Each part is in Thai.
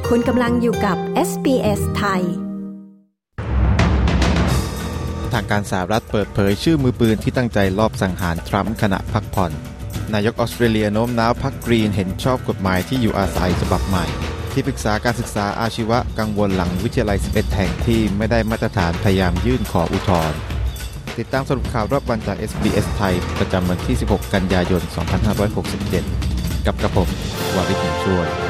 คุณกำลังอยู่กับ SBS ไทยทางการสหรัฐเปิดเผยชื่อมือปืนที่ตั้งใจลอบสังหารทรัมป์ขณะพักผ่อนนายกออสเตรเลียโน้มน้าวพรรคกรีนเห็นชอบกฎหมายที่อยู่อาศัยฉบับใหม่ที่ปรึกษาการศึกษาอาชีวะกังวลหลังวิทยาลัย11แห่งที่ไม่ได้มาตรฐานพยายามยื่นขออุทธรณ์ติดตามสรุปข่าวรอบวันจาก SBS ไทยประจำวันที่16กันยายน2567กับกระผมวาริศ ช่วย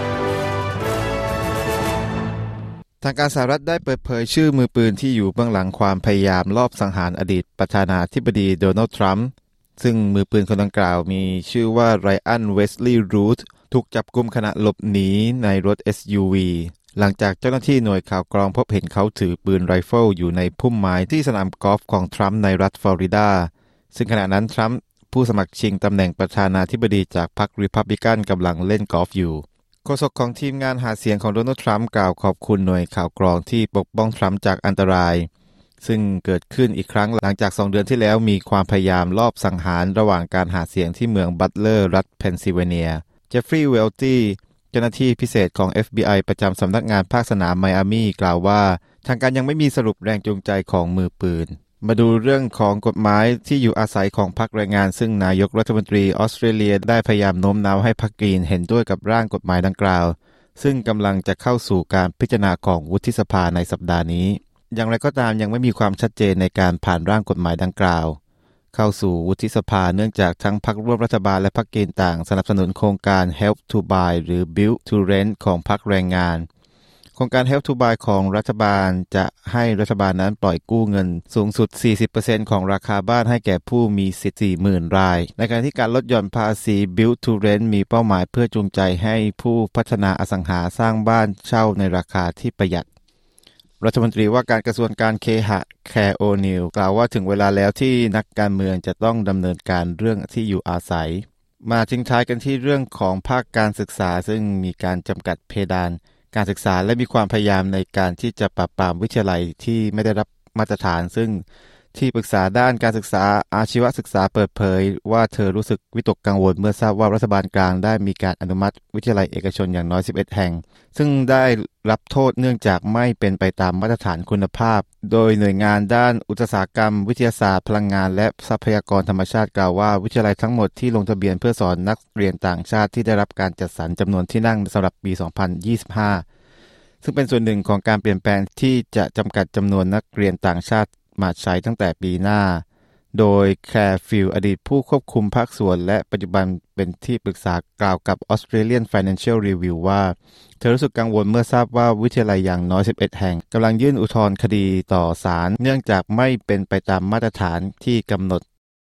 ทางการสหรัฐได้เปิดเผยชื่อมือปืนที่อยู่เบื้องหลังความพยายามลอบสังหารอดีตประธานาธิบดีโดนัลด์ทรัมป์ซึ่งมือปืนคนดังกล่าวมีชื่อว่าไรอัน เวสลีย์ รูธถูกจับกุมขณะหลบหนีในรถ SUV หลังจากเจ้าหน้าที่หน่วยข่าวกรองพบเห็นเขาถือปืนไรเฟิลอยู่ในพุ่มไม้ที่สนามกอล์ฟของทรัมป์ในรัฐฟลอริดาซึ่งขณะนั้นทรัมป์ผู้สมัครชิงตำแหน่งประธานาธิบดีจากพรรครีพับลิกันกำลังเล่นกอล์ฟอยู่โฆษกของทีมงานหาเสียงของโดนัลด์ทรัมป์กล่าวขอบคุณหน่วยข่าวกรองที่ปกป้องทรัมป์จากอันตรายซึ่งเกิดขึ้นอีกครั้งหลังจาก2เดือนที่แล้วมีความพยายามลอบสังหารระหว่างการหาเสียงที่เมืองบัตเลอร์รัฐเพนซิลเวเนียเจฟฟรีย์ เวลตี้เจ้าหน้าที่พิเศษของ FBI ประจำสำนักงานภาคสนามไมอามีกล่าวว่าทางการยังไม่มีสรุปแรงจูงใจของมือปืนมาดูเรื่องของกฎหมายที่อยู่อาศัยของพรรคแรงงานซึ่งนายกรัฐมนตรีออสเตรเลียได้พยายามโน้มน้าวให้พรรคกรีนเห็นด้วยกับร่างกฎหมายดังกล่าวซึ่งกำลังจะเข้าสู่การพิจารณาของวุฒิสภาในสัปดาห์นี้อย่างไรก็ตามยังไม่มีความชัดเจนในการผ่านร่างกฎหมายดังกล่าวเข้าสู่วุฒิสภาเนื่องจากทั้งพรรคร่วมรัฐบาลและพรรคกรีนต่างสนับสนุนโครงการ Help to Buy หรือ Build to Rent ของพรรคแรงงานโครงการ Help to Buy ของรัฐบาลจะให้รัฐบาลนั้นปล่อยกู้เงินสูงสุด 40% ของราคาบ้านให้แก่ผู้มีสิทธิ์ 40,000 รายในขณะที่การลดหย่อนภาษี Build to Rent มีเป้าหมายเพื่อจูงใจให้ผู้พัฒนาอสังหาสร้างบ้านเช่าในราคาที่ประหยัดรัฐมนตรีว่าการกระทรวงการเคหะแคร์ โอนิลกล่าวว่าถึงเวลาแล้วที่นักการเมืองจะต้องดำเนินการเรื่องที่อยู่อาศัยมาทิ้งท้ายกันที่เรื่องของภาคการศึกษาซึ่งมีการจำกัดเพดานการศึกษาและมีความพยายามในการที่จะปราบปรามวิทยาลัยที่ไม่ได้รับมาตรฐานซึ่งที่ปรึกษาด้านการศึกษาอาชีวศึกษาเปิดเผยว่าเธอรู้สึกวิตกกังวลเมื่อทราบว่ารัฐบาลกลางได้มีการอนุมัติวิทยาลัยเอกชนอย่างน้อย11แห่งซึ่งได้รับโทษเนื่องจากไม่เป็นไปตามมาตรฐานคุณภาพโดยหน่วยงานด้านอุตสาหกรรมวิทยาศาสตร์พลังงานและทรัพยากรธรรมชาติกล่าวว่าวิทยาลัยทั้งหมดที่ลงทะเบียนเพื่อสอนนักเรียนต่างชาติที่ได้รับการจัดสรรจำนวนที่นั่งสำหรับปี 2025ซึ่งเป็นส่วนหนึ่งของการเปลี่ยนแปลงที่จะจำกัดจำนวนนักเรียนต่างชาติมาใช้ตั้งแต่ปีหน้าโดยแคร์ฟิลด์อดีตผู้ควบคุมภาคส่วนและปัจจุบันเป็นที่ปรึกษากล่าวกับ Australian Financial Review ว่าเธอรู้สึกกังวลเมื่อทราบว่าวิทยาลัยอย่างน้อย11แห่งกำลังยื่นอุทธรณ์คดีต่อศาลเนื่องจากไม่เป็นไปตามมาตรฐานที่กำหนด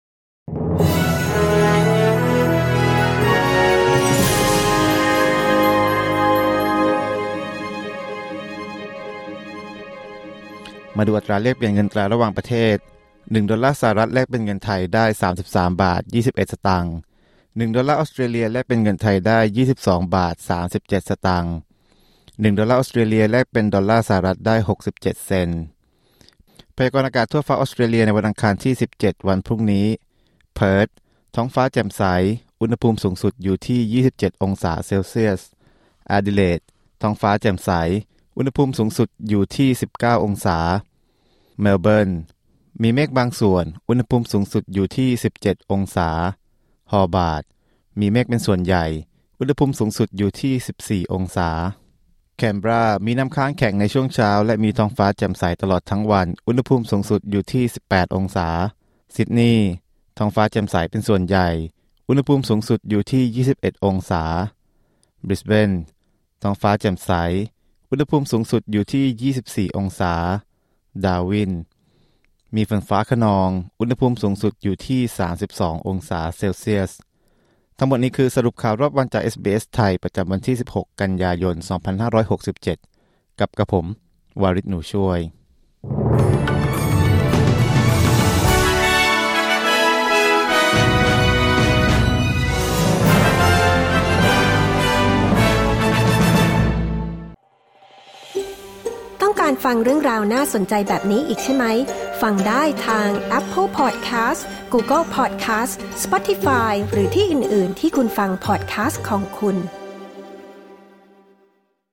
มาดูอัตราแลกเปลี่ยนเงินตราระหว่างประเทศ1ดอลลาร์สหรัฐแลกเป็นเงินไทยได้33บาท21สตางค์1ดอลลาร์ออสเตรเลียแลกเป็นเงินไทยได้22บาท37สตางค์1ดอลลาร์ออสเตรเลียแลกเป็นดอลลาร์สหรัฐได้67เซนต์พยากรณ์อากาศทั่วฟ้าออสเตรเลียในวันอังคารที่17วันพรุ่งนี้เพิร์ธท้องฟ้าแจ่มใสอุณหภูมิสูงสุดอยู่ที่27องศาเซลเซียสแอดิเลดท้องฟ้าแจ่มใสอุณหภูมิสูงสุดอยู่ที่19องศาเมลเบิร์นมีเมฆบางส่วนอุณหภูมิสูงสุดอยู่ที่17องศาฮอบาร์ตมีเมฆเป็นส่วนใหญ่อุณหภูมิสูงสุดอยู่ที่14องศาแคนเบรามีน้ำค้างแข็งในช่วงเช้าและมีท้องฟ้าแจ่มใสตลอดทั้งวันอุณหภูมิสูงสุดอยู่ที่18องศาซิดนีย์ท้องฟ้าแจ่มใสเป็นส่วนใหญ่อุณหภูมิสูงสุดอยู่ที่21องศาบริสเบนท้องฟ้าแจ่มใสอุณหภูมิสูงสุดอยู่ที่24องศาดาร์วินมีฝนฟ้าคะนองอุณหภูมิสูงสุดอยู่ที่32องศาเซลเซียสทั้งหมดนี้คือสรุปข่าวรอบวันจาก SBS ไทยประจำวันที่16กันยายน2567กับกระผมวาริศ หนูช่วยต้องการฟังเรื่องราวน่าสนใจแบบนี้อีกใช่ไหมฟังได้ทาง Apple Podcast Google Podcast Spotify หรือที่อื่นๆที่คุณฟัง podcast ของคุณ